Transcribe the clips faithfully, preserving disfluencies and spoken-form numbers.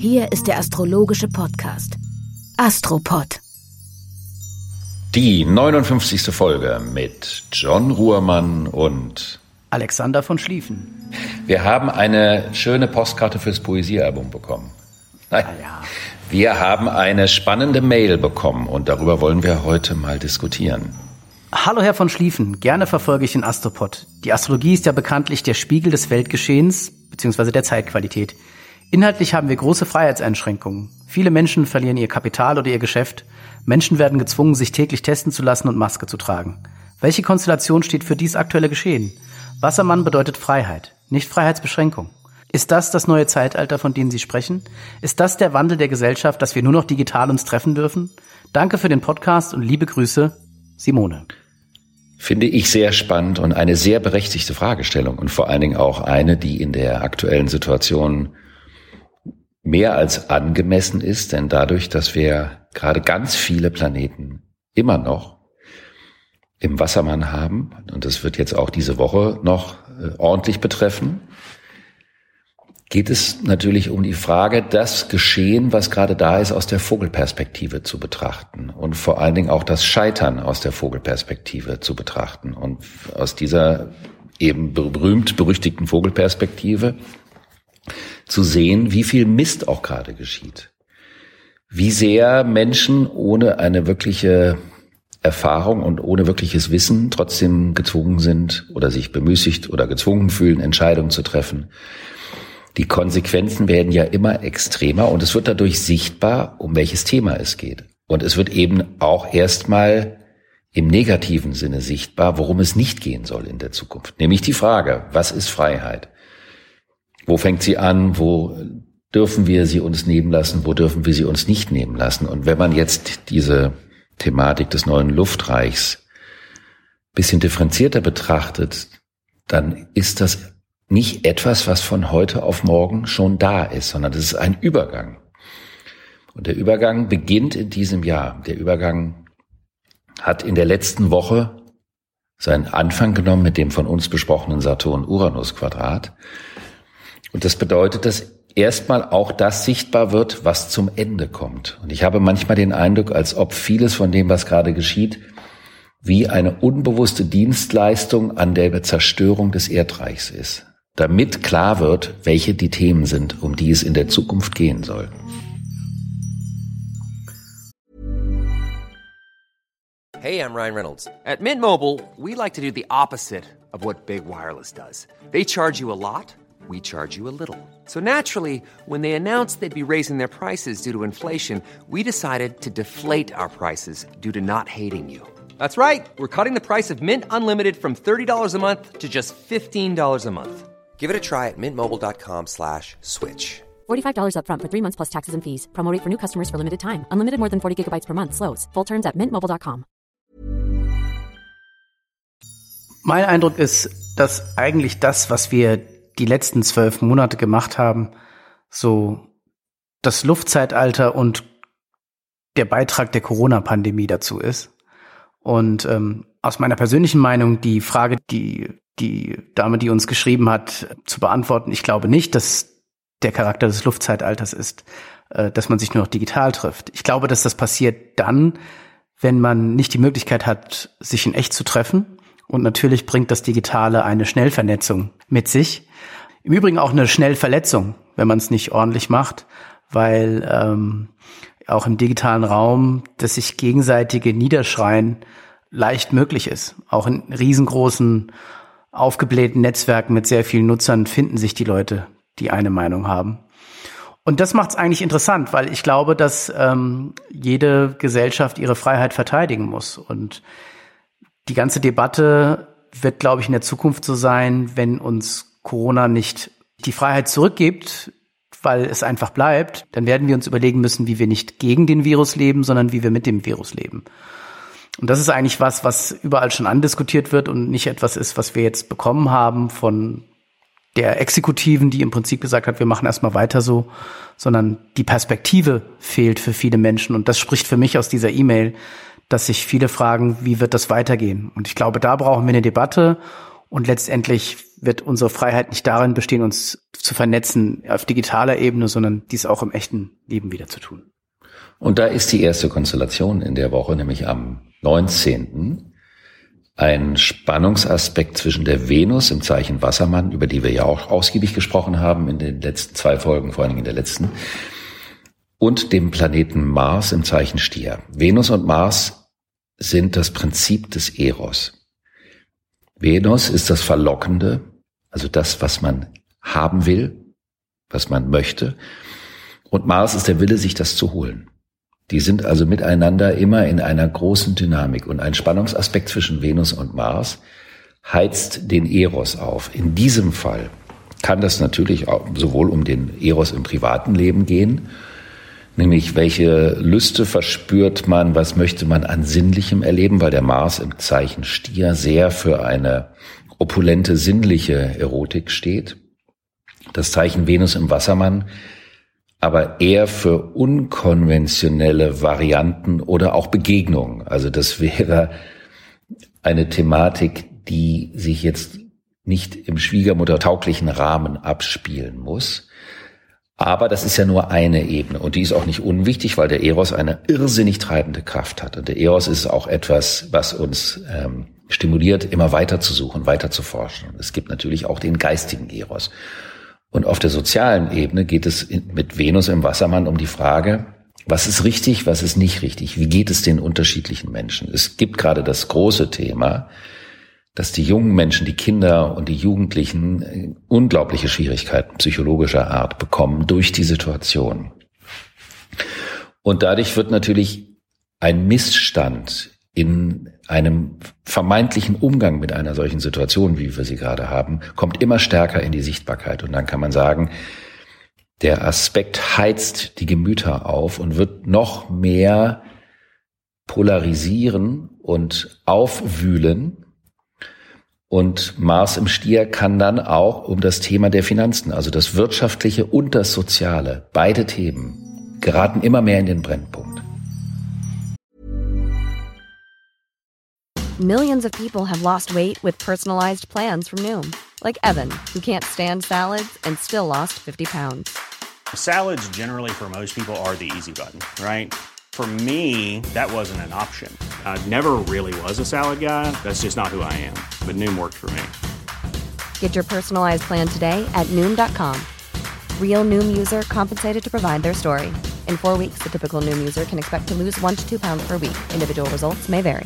Hier ist der astrologische Podcast Astropod. Die neunundfünfzigste Folge mit John Ruhrmann und Alexander von Schlieffen. Wir haben eine schöne Postkarte fürs Poesiealbum bekommen. Nein, Ah ja. wir haben eine spannende Mail bekommen und darüber wollen wir heute mal diskutieren. Hallo Herr von Schlieffen, gerne verfolge ich den Astropod. Die Astrologie ist ja bekanntlich der Spiegel des Weltgeschehens bzw. der Zeitqualität. Inhaltlich haben wir große Freiheitseinschränkungen. Viele Menschen verlieren ihr Kapital oder ihr Geschäft. Menschen werden gezwungen, sich täglich testen zu lassen und Maske zu tragen. Welche Konstellation steht für dies aktuelle Geschehen? Wassermann bedeutet Freiheit, nicht Freiheitsbeschränkung. Ist das das neue Zeitalter, von dem Sie sprechen? Ist das der Wandel der Gesellschaft, dass wir nur noch digital uns treffen dürfen? Danke für den Podcast und liebe Grüße, Simone. Finde ich sehr spannend und eine sehr berechtigte Fragestellung und vor allen Dingen auch eine, die in der aktuellen Situation mehr als angemessen ist, denn dadurch, dass wir gerade ganz viele Planeten immer noch im Wassermann haben, und das wird jetzt auch diese Woche noch äh, ordentlich betreffen, geht es natürlich um die Frage, das Geschehen, was gerade da ist, aus der Vogelperspektive zu betrachten und vor allen Dingen auch das Scheitern aus der Vogelperspektive zu betrachten. Und aus dieser eben berühmt-berüchtigten Vogelperspektive zu sehen, wie viel Mist auch gerade geschieht. Wie sehr Menschen ohne eine wirkliche Erfahrung und ohne wirkliches Wissen trotzdem gezwungen sind oder sich bemüßigt oder gezwungen fühlen, Entscheidungen zu treffen. Die Konsequenzen werden ja immer extremer und es wird dadurch sichtbar, um welches Thema es geht. Und es wird eben auch erstmal im negativen Sinne sichtbar, worum es nicht gehen soll in der Zukunft. Nämlich die Frage, was ist Freiheit? Wo fängt sie an? Wo dürfen wir sie uns nehmen lassen? Wo dürfen wir sie uns nicht nehmen lassen? Und wenn man jetzt diese Thematik des neuen Luftreichs ein bisschen differenzierter betrachtet, dann ist das nicht etwas, was von heute auf morgen schon da ist, sondern das ist ein Übergang. Und der Übergang beginnt in diesem Jahr. Der Übergang hat in der letzten Woche seinen Anfang genommen mit dem von uns besprochenen Saturn-Uranus-Quadrat. Und das bedeutet, dass erstmal auch das sichtbar wird, was zum Ende kommt. Und ich habe manchmal den Eindruck, als ob vieles von dem, was gerade geschieht, wie eine unbewusste Dienstleistung an der Zerstörung des Erdreichs ist, damit klar wird, welche die Themen sind, um die es in der Zukunft gehen soll. Hey, I'm Ryan Reynolds. At Mint Mobile, we like to do the opposite of what Big Wireless does. They charge you a lot. We charge you a little. So naturally, when they announced they'd be raising their prices due to inflation, we decided to deflate our prices due to not hating you. That's right. We're cutting the price of Mint Unlimited from thirty dollars a month to just fifteen dollars a month. Give it a try at mintmobile.com slash switch. forty-five dollars up front for three months plus taxes and fees. Promo rate for new customers for limited time. Unlimited more than forty gigabytes per month. Slows full terms at mint mobile dot com. Mein Eindruck ist, dass eigentlich das, was wir die letzten zwölf Monate gemacht haben, so das Luftzeitalter und der Beitrag der Corona-Pandemie dazu ist. Und ähm, aus meiner persönlichen Meinung die Frage, die die Dame, die uns geschrieben hat, zu beantworten, ich glaube nicht, dass der Charakter des Luftzeitalters ist, äh, dass man sich nur noch digital trifft. Ich glaube, dass das passiert dann, wenn man nicht die Möglichkeit hat, sich in echt zu treffen. Und natürlich bringt das Digitale eine Schnellvernetzung mit sich. Im Übrigen auch eine Schnellverletzung, wenn man es nicht ordentlich macht, weil ähm, auch im digitalen Raum das sich gegenseitige Niederschreien leicht möglich ist. Auch in riesengroßen, aufgeblähten Netzwerken mit sehr vielen Nutzern finden sich die Leute, die eine Meinung haben. Und das macht es eigentlich interessant, weil ich glaube, dass ähm, jede Gesellschaft ihre Freiheit verteidigen muss. Und die ganze Debatte wird, glaube ich, in der Zukunft so sein, wenn uns Corona nicht die Freiheit zurückgibt, weil es einfach bleibt, dann werden wir uns überlegen müssen, wie wir nicht gegen den Virus leben, sondern wie wir mit dem Virus leben. Und das ist eigentlich was, was überall schon andiskutiert wird und nicht etwas ist, was wir jetzt bekommen haben von der Exekutiven, die im Prinzip gesagt hat, wir machen erstmal weiter so, sondern die Perspektive fehlt für viele Menschen. Und das spricht für mich aus dieser E-Mail, dass sich viele fragen, wie wird das weitergehen? Und ich glaube, da brauchen wir eine Debatte Und letztendlich wird unsere Freiheit nicht darin bestehen, uns zu vernetzen auf digitaler Ebene, sondern dies auch im echten Leben wieder zu tun. Und da ist die erste Konstellation in der Woche, nämlich am neunzehnten ein Spannungsaspekt zwischen der Venus im Zeichen Wassermann, über die wir ja auch ausgiebig gesprochen haben in den letzten zwei Folgen, vor allen Dingen in der letzten, und dem Planeten Mars im Zeichen Stier. Venus und Mars sind das Prinzip des Eros. Venus ist das Verlockende, also das, was man haben will, was man möchte. Und Mars ist der Wille, sich das zu holen. Die sind also miteinander immer in einer großen Dynamik. Und ein Spannungsaspekt zwischen Venus und Mars heizt den Eros auf. In diesem Fall kann das natürlich auch sowohl um den Eros im privaten Leben gehen, nämlich welche Lüste verspürt man, was möchte man an Sinnlichem erleben, weil der Mars im Zeichen Stier sehr für eine opulente, sinnliche Erotik steht. Das Zeichen Venus im Wassermann aber eher für unkonventionelle Varianten oder auch Begegnungen. Also das wäre eine Thematik, die sich jetzt nicht im schwiegermuttertauglichen Rahmen abspielen muss. Aber das ist ja nur eine Ebene und die ist auch nicht unwichtig, weil der Eros eine irrsinnig treibende Kraft hat. Und der Eros ist auch etwas, was uns ähm, stimuliert, immer weiter zu suchen, weiter zu forschen. Es gibt natürlich auch den geistigen Eros. Und auf der sozialen Ebene geht es mit Venus im Wassermann um die Frage, was ist richtig, was ist nicht richtig? Wie geht es den unterschiedlichen Menschen? Es gibt gerade das große Thema, dass die jungen Menschen, die Kinder und die Jugendlichen unglaubliche Schwierigkeiten psychologischer Art bekommen durch die Situation. Und dadurch wird natürlich ein Missstand in einem vermeintlichen Umgang mit einer solchen Situation, wie wir sie gerade haben, kommt immer stärker in die Sichtbarkeit. Und dann kann man sagen, der Aspekt heizt die Gemüter auf und wird noch mehr polarisieren und aufwühlen. Und Mars im Stier kann dann auch um das Thema der Finanzen, also das Wirtschaftliche und das Soziale, beide Themen, geraten immer mehr in den Brennpunkt. Millions of people have lost weight with personalized plans from Noom. Like Evan, who can't stand salads and still lost fifty pounds. Salads generally for most people are the easy button, right? For me, that wasn't an option. I never really was a salad guy. That's just not who I am. But Noom worked for me. Get your personalized plan today at Noom dot com. Real Noom user compensated to provide their story. In four weeks, the typical Noom user can expect to lose one to two pounds per week. Individual results may vary.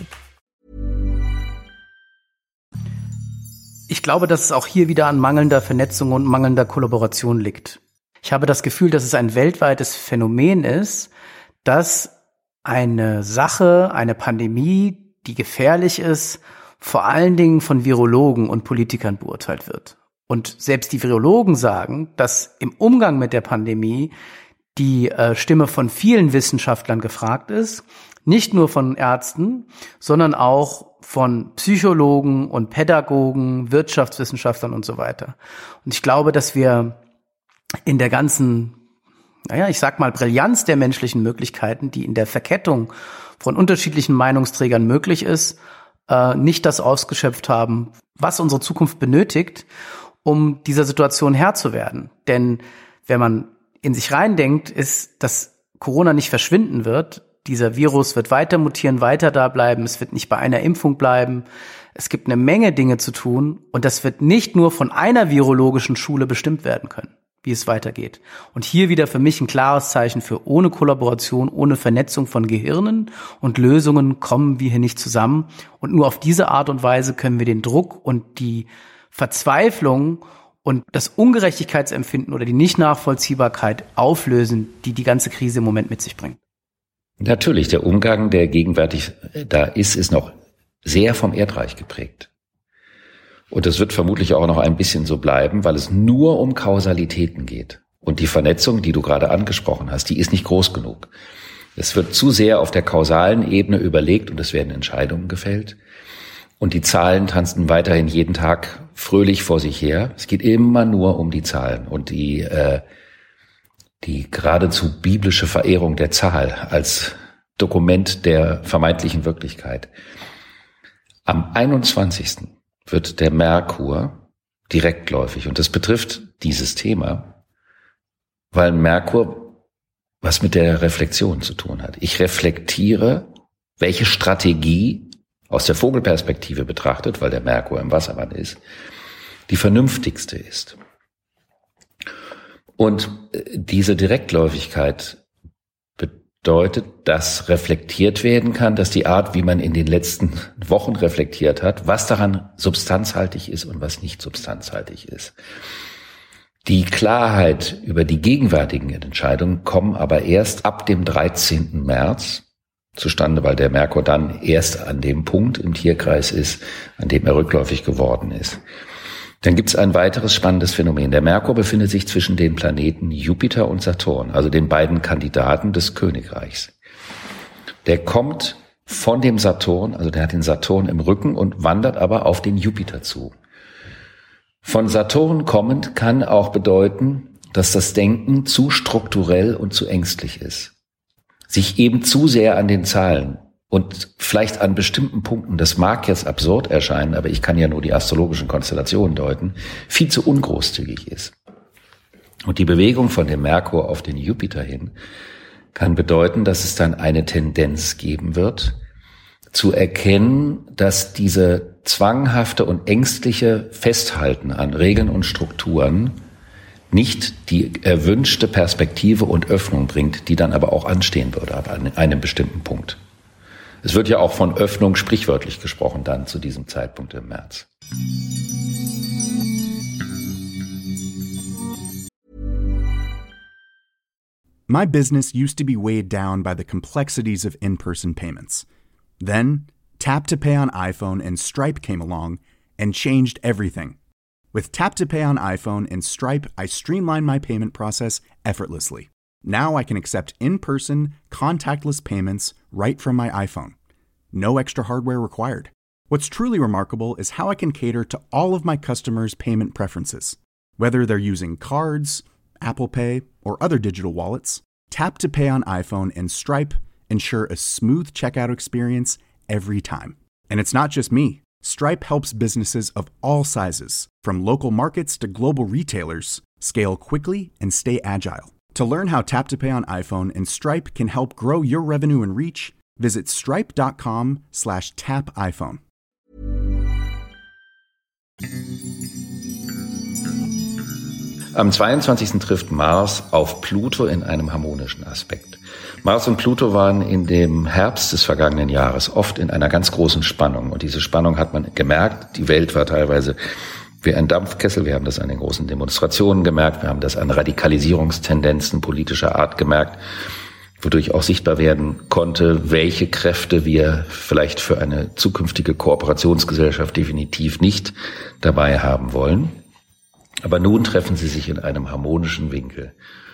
Ich glaube, dass es auch hier wieder an mangelnder Vernetzung und mangelnder Kollaboration liegt. Ich habe das Gefühl, dass es ein weltweites Phänomen ist, dass eine Sache, eine Pandemie, die gefährlich ist, vor allen Dingen von Virologen und Politikern beurteilt wird. Und selbst die Virologen sagen, dass im Umgang mit der Pandemie die äh, Stimme von vielen Wissenschaftlern gefragt ist, nicht nur von Ärzten, sondern auch von Psychologen und Pädagogen, Wirtschaftswissenschaftlern und so weiter. Und ich glaube, dass wir in der ganzen, naja, ich sag mal, Brillanz der menschlichen Möglichkeiten, die in der Verkettung von unterschiedlichen Meinungsträgern möglich ist, äh, nicht das ausgeschöpft haben, was unsere Zukunft benötigt, um dieser Situation Herr zu werden. Denn wenn man in sich reindenkt, ist, dass Corona nicht verschwinden wird. Dieser Virus wird weiter mutieren, weiter da bleiben. Es wird nicht bei einer Impfung bleiben. Es gibt eine Menge Dinge zu tun. Und das wird nicht nur von einer virologischen Schule bestimmt werden können, wie es weitergeht. Und hier wieder für mich ein klares Zeichen für ohne Kollaboration, ohne Vernetzung von Gehirnen und Lösungen kommen wir hier nicht zusammen. Und nur auf diese Art und Weise können wir den Druck und die Verzweiflung und das Ungerechtigkeitsempfinden oder die Nicht-Nachvollziehbarkeit auflösen, die die ganze Krise im Moment mit sich bringt. Natürlich, der Umgang, der gegenwärtig da ist, ist noch sehr vom Erdreich geprägt. Und das wird vermutlich auch noch ein bisschen so bleiben, weil es nur um Kausalitäten geht. Und die Vernetzung, die du gerade angesprochen hast, die ist nicht groß genug. Es wird zu sehr auf der kausalen Ebene überlegt und es werden Entscheidungen gefällt. Und die Zahlen tanzen weiterhin jeden Tag fröhlich vor sich her. Es geht immer nur um die Zahlen und die äh, die geradezu biblische Verehrung der Zahl als Dokument der vermeintlichen Wirklichkeit. Am einundzwanzigsten wird der Merkur direktläufig. Und das betrifft dieses Thema, weil Merkur was mit der Reflexion zu tun hat. Ich reflektiere, welche Strategie aus der Vogelperspektive betrachtet, weil der Merkur im Wassermann ist, die vernünftigste ist. Und diese Direktläufigkeit bedeutet, dass reflektiert werden kann, dass die Art, wie man in den letzten Wochen reflektiert hat, was daran substanzhaltig ist und was nicht substanzhaltig ist. Die Klarheit über die gegenwärtigen Entscheidungen kommen aber erst ab dem dreizehnten März zustande, weil der Merkur dann erst an dem Punkt im Tierkreis ist, an dem er rückläufig geworden ist. Dann gibt es ein weiteres spannendes Phänomen. Der Merkur befindet sich zwischen den Planeten Jupiter und Saturn, also den beiden Kandidaten des Königreichs. Der kommt von dem Saturn, also der hat den Saturn im Rücken und wandert aber auf den Jupiter zu. Von Saturn kommend kann auch bedeuten, dass das Denken zu strukturell und zu ängstlich ist. Sich eben zu sehr an den Zahlen und vielleicht an bestimmten Punkten, das mag jetzt absurd erscheinen, aber ich kann ja nur die astrologischen Konstellationen deuten, viel zu ungroßzügig ist. Und die Bewegung von dem Merkur auf den Jupiter hin kann bedeuten, dass es dann eine Tendenz geben wird, zu erkennen, dass diese zwanghafte und ängstliche Festhalten an Regeln und Strukturen nicht die erwünschte Perspektive und Öffnung bringt, die dann aber auch anstehen würde ab einem bestimmten Punkt. Es wird ja auch von Öffnung sprichwörtlich gesprochen dann zu diesem Zeitpunkt im März. My business used to be weighed down by the complexities of in-person payments. Then, Tap to Pay on iPhone and Stripe came along and changed everything. With Tap to Pay on iPhone and Stripe, I streamlined my payment process effortlessly. Now I can accept in-person, contactless payments right from my iPhone. No extra hardware required. What's truly remarkable is how I can cater to all of my customers' payment preferences. Whether they're using cards, Apple Pay, or other digital wallets, Tap to Pay on iPhone and Stripe ensure a smooth checkout experience every time. And it's not just me. Stripe helps businesses of all sizes, from local markets to global retailers, scale quickly and stay agile. To learn how Tap to Pay on iPhone and Stripe can help grow your revenue and reach, visit stripe.com slash tap iPhone. Am zweiundzwanzigsten trifft Mars auf Pluto in einem harmonischen Aspekt. Mars und Pluto waren in dem Herbst des vergangenen Jahres oft in einer ganz großen Spannung. Und diese Spannung hat man gemerkt. Die Welt war teilweise wie ein Dampfkessel. Wir haben das an den großen Demonstrationen gemerkt. Wir haben das an Radikalisierungstendenzen politischer Art gemerkt, wodurch auch sichtbar werden konnte, welche Kräfte wir vielleicht für eine zukünftige Kooperationsgesellschaft definitiv nicht dabei haben wollen. Aber nun treffen sie sich in einem harmonischen Winkel.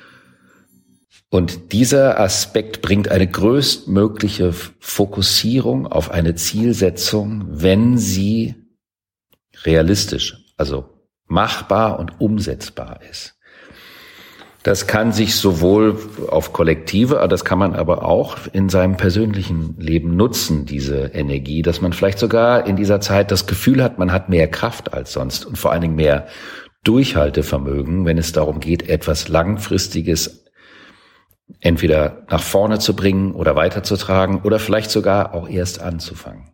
Und dieser Aspekt bringt eine größtmögliche Fokussierung auf eine Zielsetzung, wenn sie realistisch, also machbar und umsetzbar ist. Das kann sich sowohl auf Kollektive, das kann man aber auch in seinem persönlichen Leben nutzen, diese Energie, dass man vielleicht sogar in dieser Zeit das Gefühl hat, man hat mehr Kraft als sonst und vor allen Dingen mehr Durchhaltevermögen, wenn es darum geht, etwas Langfristiges entweder nach vorne zu bringen oder weiterzutragen oder vielleicht sogar auch erst anzufangen.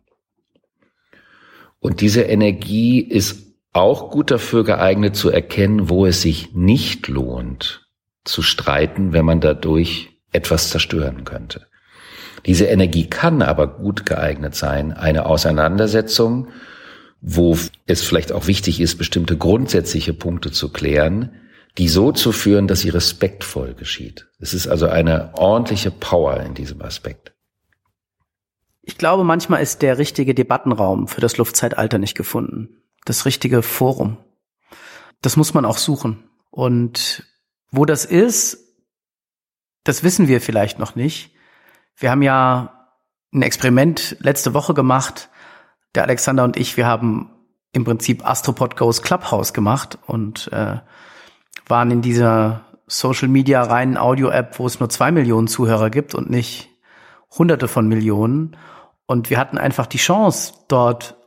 Und diese Energie ist auch gut dafür geeignet zu erkennen, wo es sich nicht lohnt zu streiten, wenn man dadurch etwas zerstören könnte. Diese Energie kann aber gut geeignet sein, eine Auseinandersetzung, wo es vielleicht auch wichtig ist, bestimmte grundsätzliche Punkte zu klären, die so zu führen, dass sie respektvoll geschieht. Es ist also eine ordentliche Power in diesem Aspekt. Ich glaube, manchmal ist der richtige Debattenraum für das Luftzeitalter nicht gefunden. Das richtige Forum. Das muss man auch suchen. Und wo das ist, das wissen wir vielleicht noch nicht. Wir haben ja ein Experiment letzte Woche gemacht. Der Alexander und ich, wir haben im Prinzip Astropod Goes Clubhouse gemacht und äh, waren in dieser Social-Media-reinen Audio-App, wo es nur zwei Millionen Zuhörer gibt und nicht hunderte von Millionen. Und wir hatten einfach die Chance, dort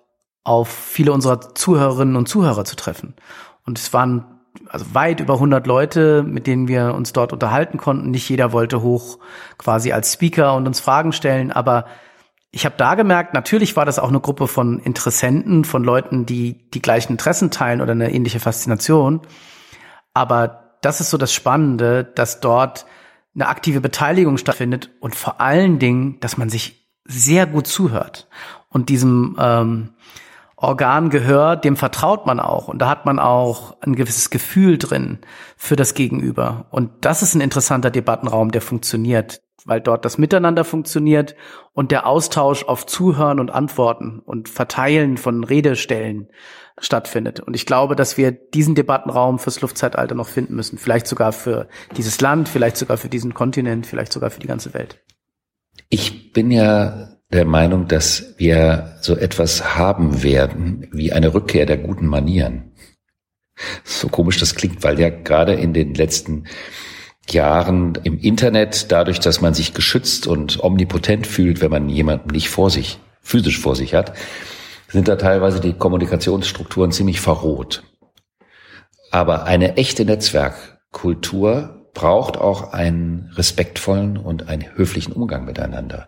auf viele unserer Zuhörerinnen und Zuhörer zu treffen. Und es waren also weit über hundert Leute, mit denen wir uns dort unterhalten konnten. Nicht jeder wollte hoch quasi als Speaker und uns Fragen stellen, aber ich habe da gemerkt, natürlich war das auch eine Gruppe von Interessenten, von Leuten, die die gleichen Interessen teilen oder eine ähnliche Faszination. Aber das ist so das Spannende, dass dort eine aktive Beteiligung stattfindet und vor allen Dingen, dass man sich sehr gut zuhört. Und diesem ähm, Organ Gehör, dem vertraut man auch. Und da hat man auch ein gewisses Gefühl drin für das Gegenüber. Und das ist ein interessanter Debattenraum, der funktioniert, weil dort das Miteinander funktioniert und der Austausch auf Zuhören und Antworten und Verteilen von Redestellen stattfindet. Und ich glaube, dass wir diesen Debattenraum fürs Luftzeitalter noch finden müssen. Vielleicht sogar für dieses Land, vielleicht sogar für diesen Kontinent, vielleicht sogar für die ganze Welt. Ich bin ja der Meinung, dass wir so etwas haben werden wie eine Rückkehr der guten Manieren. So komisch das klingt, weil ja gerade in den letzten Jahren im Internet, dadurch, dass man sich geschützt und omnipotent fühlt, wenn man jemanden nicht vor sich, physisch vor sich hat, sind da teilweise die Kommunikationsstrukturen ziemlich verroht. Aber eine echte Netzwerkkultur braucht auch einen respektvollen und einen höflichen Umgang miteinander.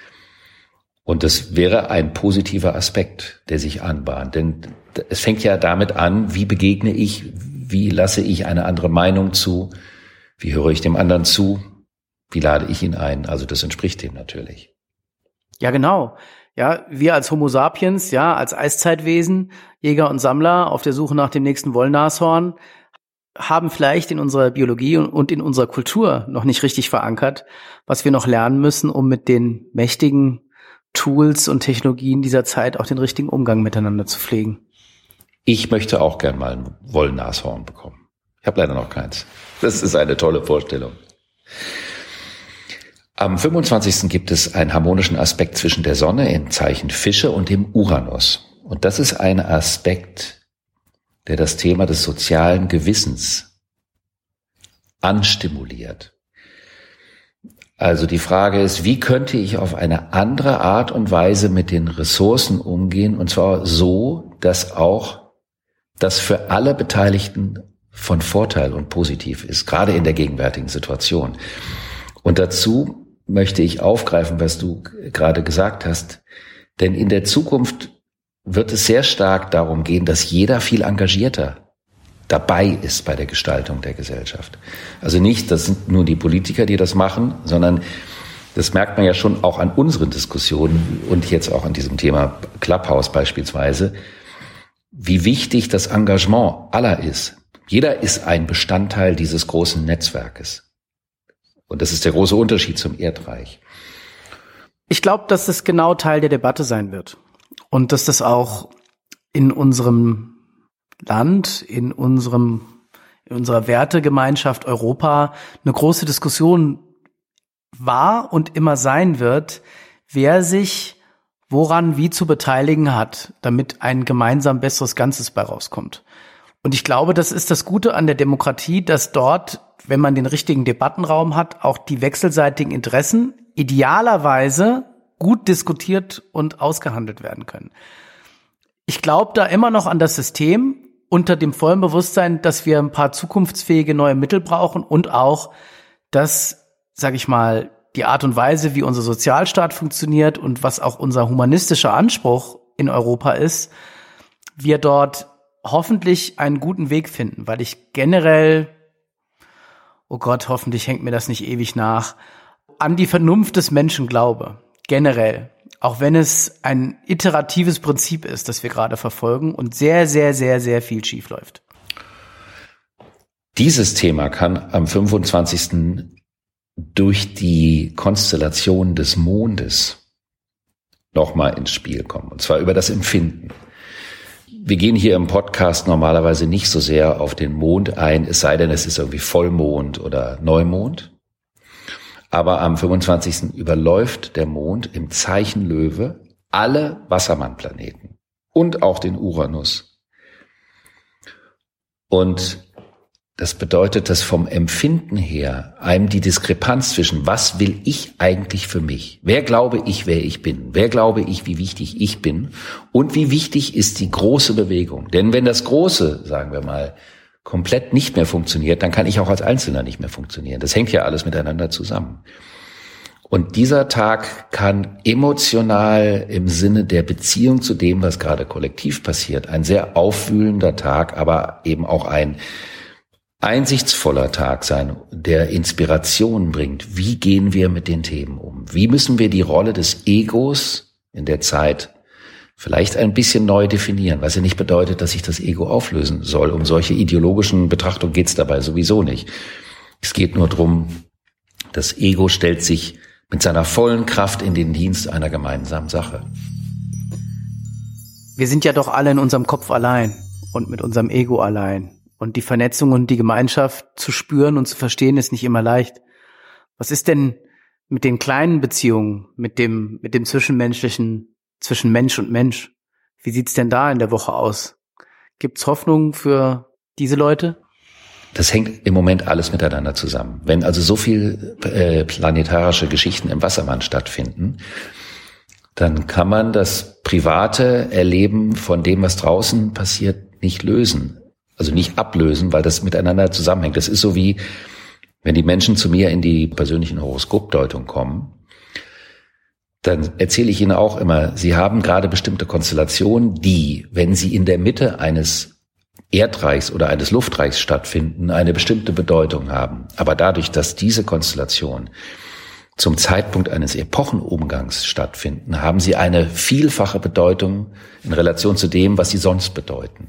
Und das wäre ein positiver Aspekt, der sich anbahnt. Denn es fängt ja damit an, wie begegne ich, wie lasse ich eine andere Meinung zu, wie höre ich dem anderen zu, wie lade ich ihn ein. Also das entspricht dem natürlich. Ja, genau. Ja, wir als Homo sapiens, ja, als Eiszeitwesen, Jäger und Sammler auf der Suche nach dem nächsten Wollnashorn, haben vielleicht in unserer Biologie und in unserer Kultur noch nicht richtig verankert, was wir noch lernen müssen, um mit den mächtigen Tools und Technologien dieser Zeit auch den richtigen Umgang miteinander zu pflegen. Ich möchte auch gern mal ein Wollnashorn bekommen. Ich habe leider noch keins. Das ist eine tolle Vorstellung. Am fünfundzwanzigsten gibt es einen harmonischen Aspekt zwischen der Sonne im Zeichen Fische und dem Uranus. Und das ist ein Aspekt, der das Thema des sozialen Gewissens anstimuliert. Also die Frage ist, wie könnte ich auf eine andere Art und Weise mit den Ressourcen umgehen, und zwar so, dass auch das für alle Beteiligten von Vorteil und positiv ist, gerade in der gegenwärtigen Situation. Und dazu möchte ich aufgreifen, was du gerade gesagt hast, denn in der Zukunft wird es sehr stark darum gehen, dass jeder viel engagierter dabei ist bei der Gestaltung der Gesellschaft. Also nicht, das sind nur die Politiker, die das machen, sondern das merkt man ja schon auch an unseren Diskussionen und jetzt auch an diesem Thema Clubhouse beispielsweise, wie wichtig das Engagement aller ist. Jeder ist ein Bestandteil dieses großen Netzwerkes. Und das ist der große Unterschied zum Erdreich. Ich glaube, dass das genau Teil der Debatte sein wird. Und dass das auch in unserem Land, in unserem, in unserer Wertegemeinschaft Europa eine große Diskussion war und immer sein wird, wer sich woran wie zu beteiligen hat, damit ein gemeinsam besseres Ganzes bei rauskommt. Und ich glaube, das ist das Gute an der Demokratie, dass dort, wenn man den richtigen Debattenraum hat, auch die wechselseitigen Interessen idealerweise gut diskutiert und ausgehandelt werden können. Ich glaube da immer noch an das System unter dem vollen Bewusstsein, dass wir ein paar zukunftsfähige neue Mittel brauchen und auch, dass, sage ich mal, die Art und Weise, wie unser Sozialstaat funktioniert und was auch unser humanistischer Anspruch in Europa ist, wir dort hoffentlich einen guten Weg finden, weil ich generell, oh Gott, hoffentlich hängt mir das nicht ewig nach, an die Vernunft des Menschen glaube, generell. Auch wenn es ein iteratives Prinzip ist, das wir gerade verfolgen und sehr, sehr, sehr, sehr viel schief läuft. Dieses Thema kann am fünfundzwanzigsten durch die Konstellation des Mondes nochmal ins Spiel kommen, und zwar über das Empfinden. Wir gehen hier im Podcast normalerweise nicht so sehr auf den Mond ein, es sei denn, es ist irgendwie Vollmond oder Neumond. Aber am fünfundzwanzigsten überläuft der Mond im Zeichen Löwe alle Wassermannplaneten und auch den Uranus. Und Das bedeutet, dass vom Empfinden her einem die Diskrepanz zwischen was will ich eigentlich für mich? Wer glaube ich, wer ich bin? Wer glaube ich, wie wichtig ich bin? Und wie wichtig ist die große Bewegung? Denn wenn das Große, sagen wir mal, komplett nicht mehr funktioniert, dann kann ich auch als Einzelner nicht mehr funktionieren. Das hängt ja alles miteinander zusammen. Und dieser Tag kann emotional im Sinne der Beziehung zu dem, was gerade kollektiv passiert, ein sehr aufwühlender Tag, aber eben auch ein einsichtsvoller Tag sein, der Inspiration bringt. Wie gehen wir mit den Themen um? Wie müssen wir die Rolle des Egos in der Zeit vielleicht ein bisschen neu definieren, was ja nicht bedeutet, dass sich das Ego auflösen soll. Um solche ideologischen Betrachtungen geht es dabei sowieso nicht. Es geht nur darum, das Ego stellt sich mit seiner vollen Kraft in den Dienst einer gemeinsamen Sache. Wir sind ja doch alle in unserem Kopf allein und mit unserem Ego allein. Und die Vernetzung und die Gemeinschaft zu spüren und zu verstehen, ist nicht immer leicht. Was ist denn mit den kleinen Beziehungen, mit dem, mit dem Zwischenmenschlichen, zwischen Mensch und Mensch? Wie sieht's denn da in der Woche aus? Gibt's Hoffnung für diese Leute? Das hängt im Moment alles miteinander zusammen. Wenn also so viel äh, planetarische Geschichten im Wassermann stattfinden, dann kann man das private Erleben von dem, was draußen passiert, nicht lösen. Also nicht ablösen, weil das miteinander zusammenhängt. Das ist so wie, wenn die Menschen zu mir in die persönlichen Horoskopdeutung kommen, dann erzähle ich ihnen auch immer, sie haben gerade bestimmte Konstellationen, die, wenn sie in der Mitte eines Erdreichs oder eines Luftreichs stattfinden, eine bestimmte Bedeutung haben. Aber dadurch, dass diese Konstellationen zum Zeitpunkt eines Epochenumgangs stattfinden, haben sie eine vielfache Bedeutung in Relation zu dem, was sie sonst bedeuten.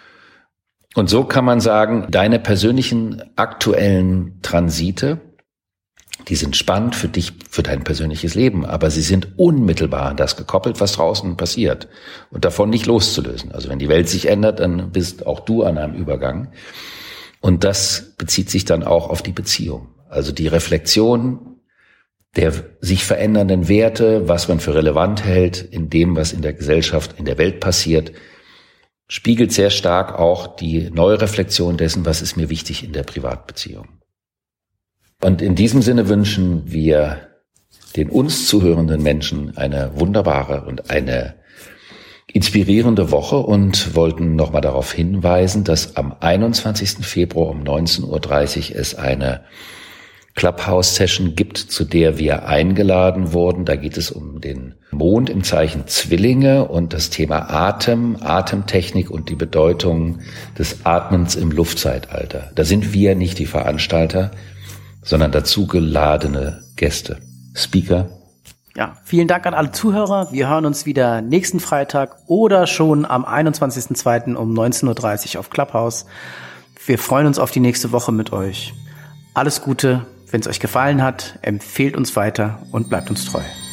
Und so kann man sagen, deine persönlichen aktuellen Transite, die sind spannend für dich, für dein persönliches Leben, aber sie sind unmittelbar an das gekoppelt, was draußen passiert und davon nicht loszulösen. Also wenn die Welt sich ändert, dann bist auch du an einem Übergang. Und das bezieht sich dann auch auf die Beziehung. Also die Reflexion der sich verändernden Werte, was man für relevant hält in dem, was in der Gesellschaft, in der Welt passiert, spiegelt sehr stark auch die Neureflexion dessen, was ist mir wichtig in der Privatbeziehung. Und in diesem Sinne wünschen wir den uns zuhörenden Menschen eine wunderbare und eine inspirierende Woche und wollten nochmal darauf hinweisen, dass am einundzwanzigsten Februar um neunzehn Uhr dreißig es eine Clubhouse-Session gibt, zu der wir eingeladen wurden. Da geht es um den Mond im Zeichen Zwillinge und das Thema Atem, Atemtechnik und die Bedeutung des Atmens im Luftzeitalter. Da sind wir nicht die Veranstalter, sondern dazu geladene Gäste, Speaker. Ja, vielen Dank an alle Zuhörer. Wir hören uns wieder nächsten Freitag oder schon am einundzwanzigsten zweiten um neunzehn Uhr dreißig auf Clubhouse. Wir freuen uns auf die nächste Woche mit euch. Alles Gute. Wenn es euch gefallen hat, empfehlt uns weiter und bleibt uns treu.